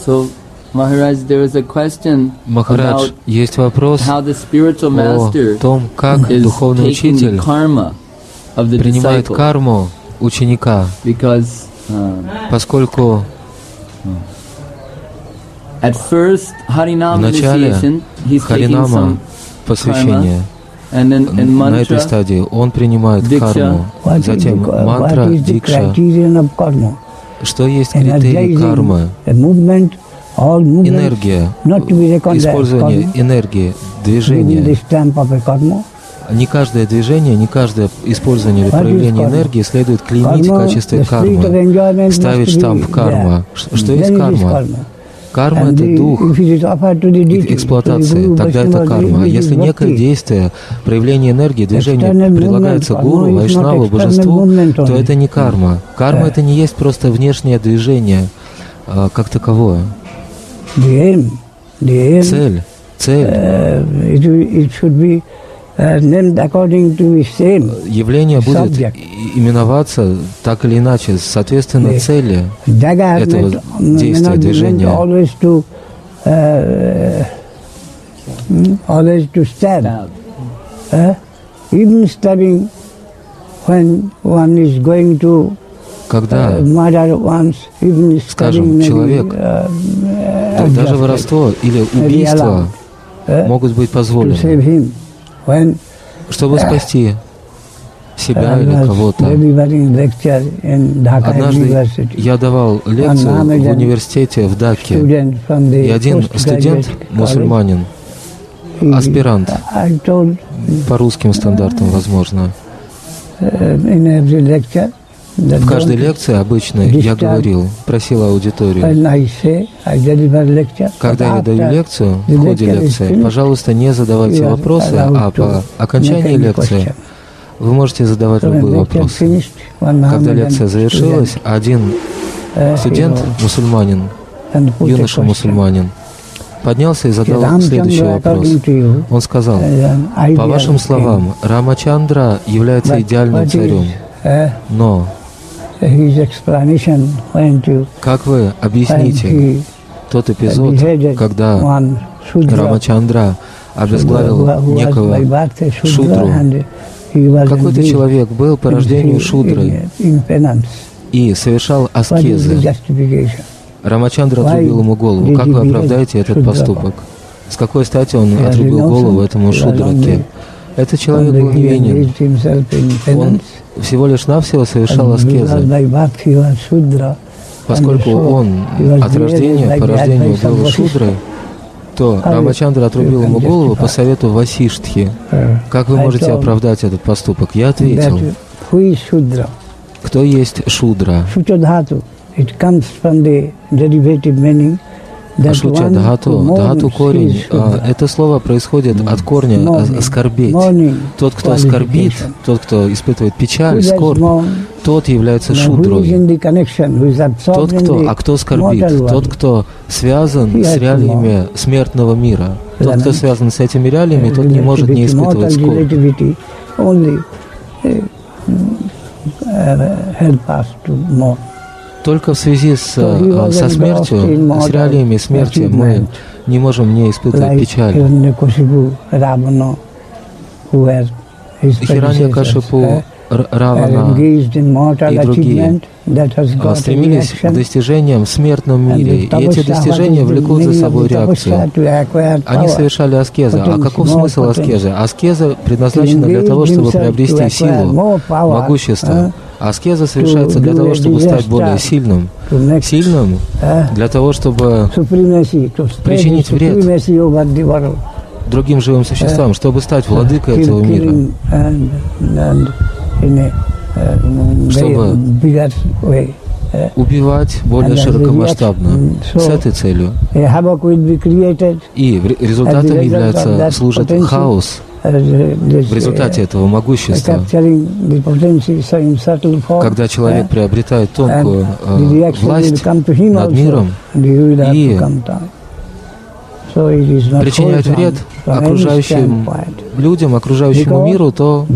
So, Maharaj, there is a question Махарадж, есть вопрос how the spiritual о master том, как is духовный taking the учитель karma of the принимает disciple, карму ученика, because поскольку at first Harinam вначале initiation he's taking Харинама some посвящение, and then in на этой mantra стадии он принимает карму, затем мантра, дикша. Что есть критерий кармы? Энергия, использование энергии, движение. Не каждое движение, не каждое использование или проявление энергии следует клеймить в качестве кармы, ставить штамп карма. Что есть карма? Карма — это дух эксплуатации, тогда это карма. А если некое действие, проявление энергии, движение предлагается гуру, вайшнаву, божеству, то это не карма. Карма — это не есть просто внешнее движение как таковое. Цель. Явление будет именоваться так или иначе, соответственно, цели этого действия, движения. Когда, скажем, человек, даже воровство или убийство могут быть позволены, чтобы спасти себя или кого-то. Однажды я давал лекцию в университете в Дакке, и один студент, мусульманин, аспирант, по русским стандартам, возможно, в каждой лекции обычной я говорил, просил аудиторию, когда я даю лекцию, в ходе лекции, пожалуйста, не задавайте вопросы, а по окончании лекции вы можете задавать любые вопросы. Когда лекция завершилась, один студент, мусульманин, юноша-мусульманин, поднялся и задал следующий вопрос. Он сказал: по вашим словам, Рамачандра является идеальным царем, но как вы объясните тот эпизод, когда Рамачандра обезглавил некого шудру? Какой-то человек был по рождению шудрой и совершал аскезы. Рамачандра отрубил ему голову. Как вы оправдаете этот поступок? С какой стати он отрубил голову этому шудраке? Этот человек был невинен. Он всего лишь навсего совершал аскезы. Поскольку он от рождения, по рождению был шудрой, то Рамачандра отрубил ему голову по совету Васиштхи. Как вы можете оправдать этот поступок? Я ответил: кто есть шудра? Ашуча Дхату, Дхату корень. Это слово происходит от корня «скорбеть». Тот, кто скорбит, тот, кто испытывает печаль, скорбь, тот является шудрой. Кто скорбит? Тот, кто связан с реалиями смертного мира. Тот, кто связан с этими реалиями, тот не может не испытывать скорбь. Только в связи со смертью, с реалиями смерти, мы не можем не испытывать печаль. Хираньякашипу, Равана и другие стремились к достижениям в смертном мире, и эти достижения влекут за собой реакцию. Они совершали аскезы. А каков смысл аскезы? Аскеза предназначена для того, чтобы приобрести силу, могущество. Аскеза совершается для того, чтобы стать более сильным. Сильным для того, чтобы причинить вред другим живым существам, чтобы стать владыкой этого мира, чтобы убивать более широкомасштабно, с этой целью. И результатом служит хаос. В результате этого могущества, когда человек приобретает тонкую власть над миром и причиняет вред окружающим людям, окружающему миру, то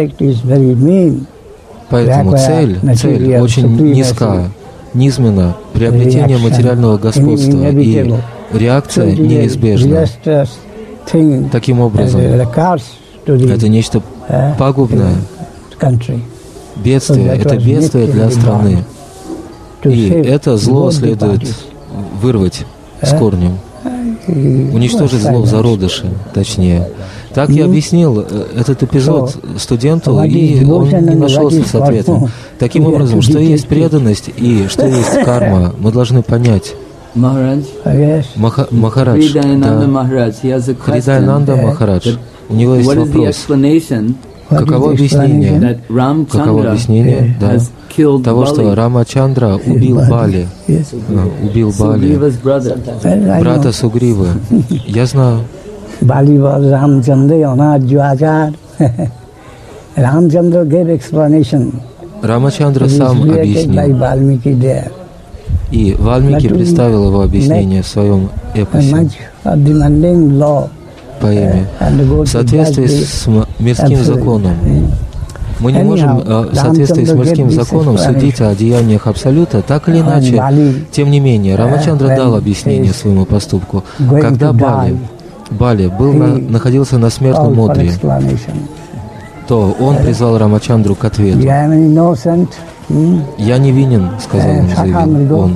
поэтому цель очень низка, низменна. приобретение материального господства, и реакция неизбежна. Таким образом, это нечто пагубное. Бедствие, это бедствие для страны. И это зло следует вырвать с корнем, уничтожить зло в зародыше, точнее. Так я объяснил этот эпизод студенту, и он не нашелся с ответом. Таким образом, что есть преданность и что есть карма, мы должны понять. Махарадж, Хридаянанда Махарадж, у него есть вопрос. Каково объяснение того, что Рамачандра убил Бали, брата Сугривы? Я знаю. Bali was Ramchandra on Ajwachar. Ramchandra gave explanation. Рамачандра сам объяснил. И Вальмики представил его объяснение в своем эпосе, поэме, в соответствии с мирским законом. Мы не можем в соответствии с мирским законом судить о деяниях Абсолюта, так или иначе. Тем не менее, Рамачандра дал объяснение своему поступку. Когда Бали находился на смертном одре, то он призвал Рамачандру к ответу. «Я невинен», сказал ему, заявил он.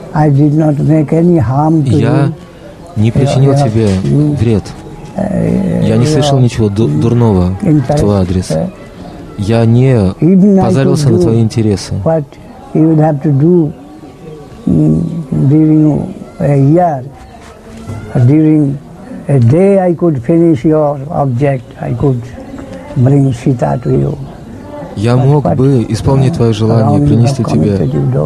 «Я не причинил тебе вред. Я не слышал ничего дурного в твой адрес. Я не позарился на твои интересы. A day I could finish your object, I could bring Sita to you. Я мог бы исполнить твое желание, принести тебе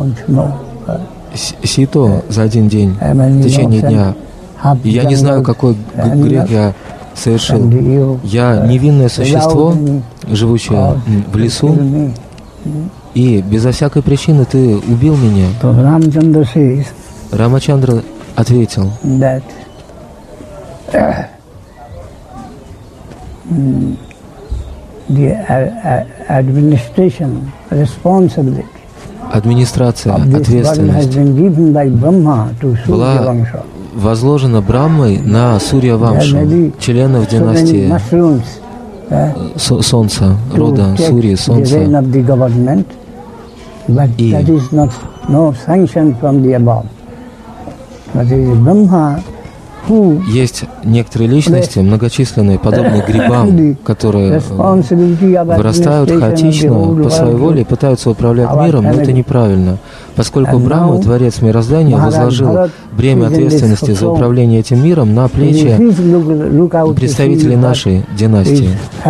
Ситу за один день, в течение дня. И я не знаю, какой грех я совершил. Я невинное существо, живущее в лесу, и безо всякой причины ты убил меня. Рамачандра ответил, администрация, ответственность была возложена Брахмой на Сурья-вамшу, членов династии Солнца, рода Сурьи, Солнца. И есть некоторые личности, многочисленные, подобные грибам, которые вырастают хаотично, по своей воле, пытаются управлять миром, но это неправильно. Поскольку Брахма, Творец мироздания, возложил бремя ответственности за управление этим миром на плечи представителей нашей династии.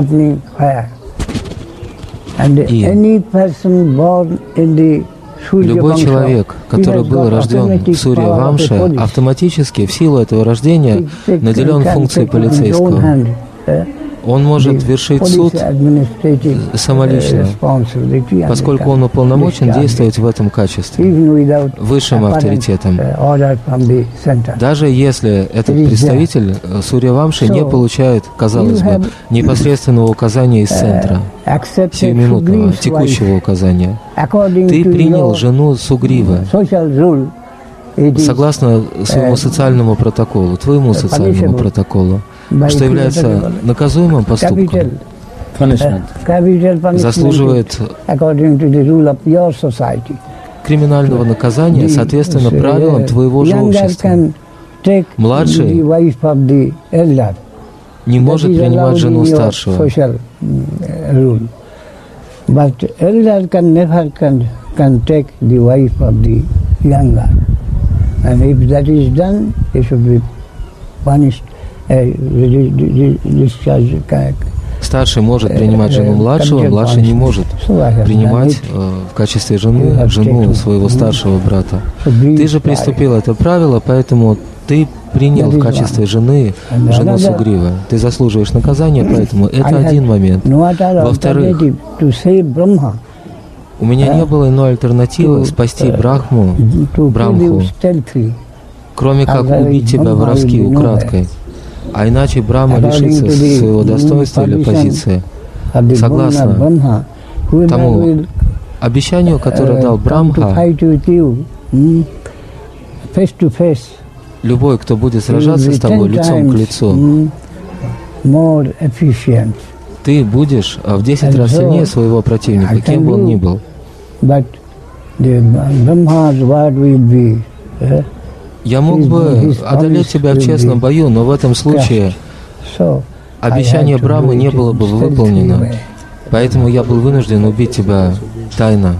И любой человек, который был рожден в Сурья-вамше, автоматически в силу этого рождения наделен функцией полицейского. Он может вершить суд самолично, поскольку он уполномочен действовать в этом качестве, высшим авторитетом. Даже если этот представитель Сурья-вамши не получает, казалось бы, непосредственного указания из центра, сиюминутного, текущего указания. Ты принял жену Сугривы согласно своему социальному протоколу, твоему социальному протоколу, что является наказуемым поступком, заслуживает криминального наказания соответственно правилам твоего же общества. Младший не может принимать жену старшего. And if that is done, he should be punished, discharged. Старший может принимать жену младшего, младший не может принимать в качестве жены жену своего старшего брата. Ты же приступил это правило, поэтому ты принял в качестве жены жену Сугривы. Ты заслуживаешь наказания, поэтому это один момент. Во-вторых, у меня не было иной альтернативы спасти Брахму, кроме как убить тебя воровски, украдкой. А иначе Брахма лишится своего достоинства или позиции. Согласно тому обещанию, которое дал Брамха, face to face, любой, кто будет сражаться с тобой лицом к лицу, more efficient. Ты будешь в 10 раз сильнее своего противника, кем бы он ни был. Я мог бы одолеть тебя в честном бою, но в этом случае обещание Брамы не было бы выполнено. Поэтому я был вынужден убить тебя тайно.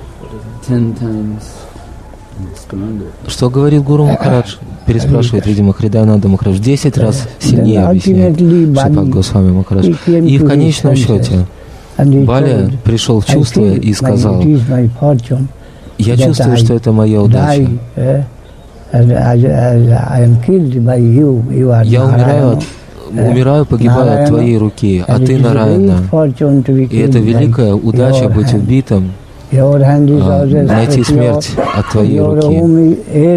Что говорит Гуру Махарадж? Переспрашивает, видимо, Хридаянанда Махарадж. 10 раз сильнее объясняет Шрипад Госвами Махарадж. И в конечном счете Бали пришел в чувство и сказал: я чувствую, что это моя удача. Я умираю, погибаю от твоей руки, а ты Нараяна. И это великая удача быть убитым, найти смерть от твоей руки.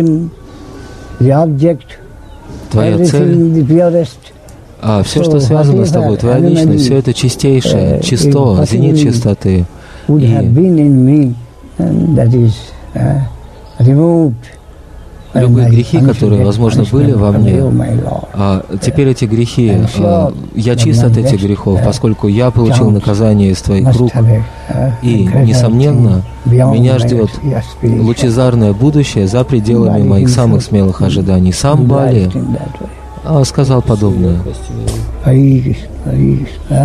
Твоя цель, все, что связано с тобой, твоя личность, все это чистейшее, чисто, зенит чистоты. И любые грехи, которые, возможно, были во мне, теперь эти грехи, я чист от этих грехов, поскольку я получил наказание из твоих рук. И, несомненно, меня ждет лучезарное будущее за пределами моих самых смелых ожиданий. Сам Бали сказал подобное.